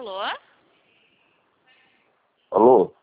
Alô? Alô?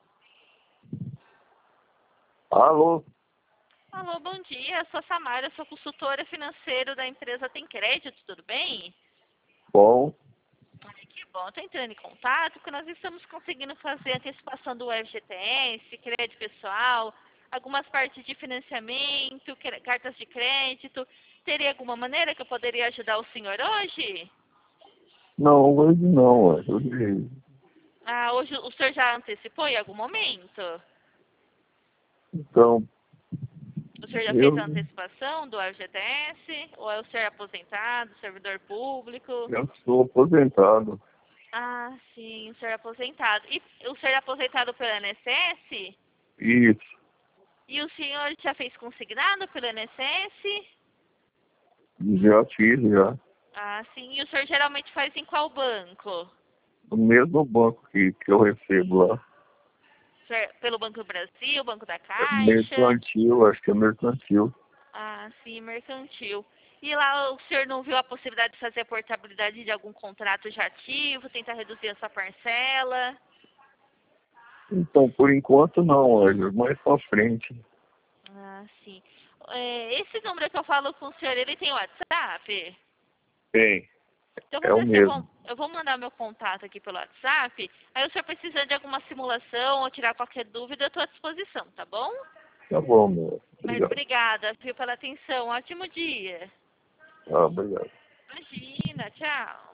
Alô? Alô, bom dia. Sou a Samara, sou consultora financeira da empresa Tem Crédito, tudo bem? Bom, Ai, que bom. Estou entrando em contato porque nós estamos conseguindo fazer antecipação do FGTS, crédito pessoal, algumas partes de financiamento, cartas de crédito. Teria alguma maneira que eu poderia ajudar o senhor hoje? não, hoje não, hoje, Ah, hoje o senhor já antecipou em algum momento? então, O senhor já fez eu, a antecipação do FGTS? Ou é o senhor aposentado, servidor público? eu sou aposentado, Ah, sim, o senhor é aposentado. E o senhor é aposentado pelo INSS? isso, E o senhor já fez consignado pelo INSS? já fiz, já, Ah, sim. E o senhor geralmente faz em qual banco? no mesmo banco que eu recebo lá, Pelo Banco do Brasil, Banco da é Caixa? mercantil, acho que é mercantil. Ah, sim, mercantil. E lá o senhor não viu a possibilidade de fazer a portabilidade de algum contrato já ativo, tentar reduzir essa parcela? Então, por enquanto não, olha, mais pra frente, Ah, sim. Esse número que eu falo com o senhor, ele tem WhatsApp? tem, Então é vamos o ver se mesmo, eu vou mandar meu contato aqui pelo WhatsApp. Aí o senhor precisando de alguma simulação ou tirar qualquer dúvida, eu estou à disposição, tá bom? tá bom, meu, Mas obrigado, obrigada, viu, pela atenção. Ótimo dia. obrigado. Imagina, tchau.